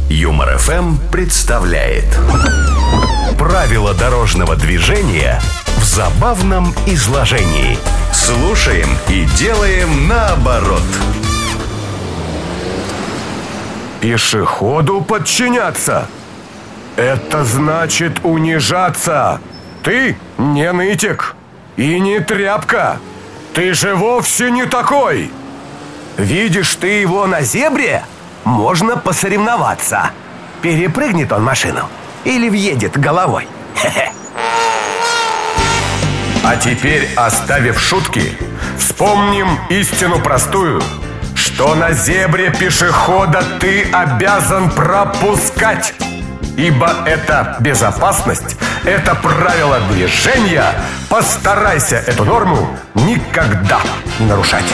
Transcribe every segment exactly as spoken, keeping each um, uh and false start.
Юмор эф эм представляет правила дорожного движения в забавном изложении. Слушаем и делаем наоборот. Пешеходу подчиняться — это значит унижаться. Ты не нытик и не тряпка. Ты же вовсе не такой. Видишь ты его на зебре? Можно посоревноваться. Перепрыгнет он машину или въедет головой. Хе-хе. А теперь, оставив шутки, вспомним истину простую, что на зебре пешехода ты обязан пропускать. Ибо это безопасность, это правило движения. Постарайся эту норму никогда не нарушать.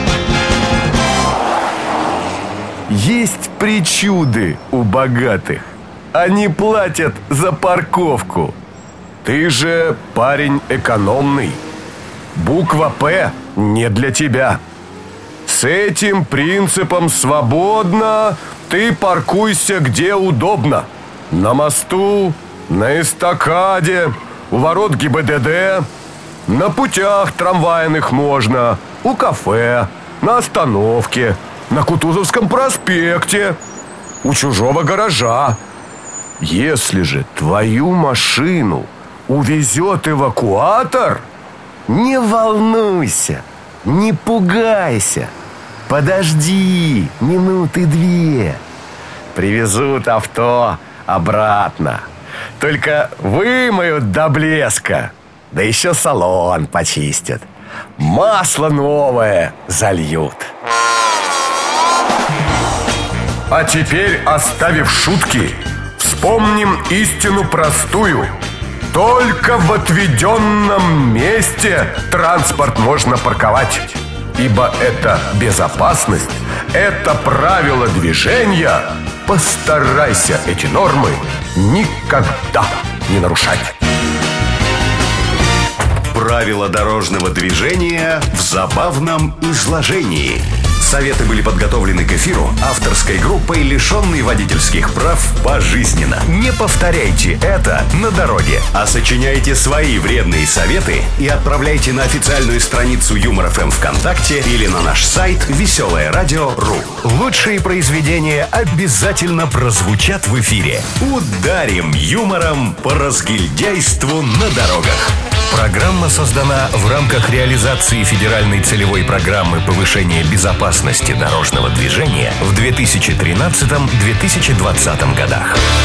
Есть причуды у богатых. Они платят за парковку. Ты же парень экономный. Буква «П» не для тебя. С этим принципом свободно ты паркуйся где удобно. На мосту, на эстакаде, у ворот гэ и бэ дэ дэ, на путях трамвайных можно, у кафе, на остановке, на Кутузовском проспекте, у чужого гаража. Если же твою машину увезет эвакуатор, не волнуйся, не пугайся. Подожди минуты две. Привезут авто обратно. Только вымоют до блеска. Да еще салон почистят. Масло новое зальют. А теперь, оставив шутки, вспомним истину простую. Только в отведенном месте транспорт можно парковать. Ибо это безопасность, это правило движения. Постарайся эти нормы никогда не нарушать. Правила дорожного движения в забавном изложении. Советы были подготовлены к эфиру авторской группой, лишенной водительских прав пожизненно. Не повторяйте это на дороге, а сочиняйте свои вредные советы и отправляйте на официальную страницу Юмор эф эм ВКонтакте или на наш сайт веселое радио точка ру. Лучшие произведения обязательно прозвучат в эфире. Ударим юмором по разгильдяйству на дорогах. Программа создана в рамках реализации федеральной целевой программы повышения безопасности дорожного движения в две тысячи тринадцатом — две тысячи двадцатом годах.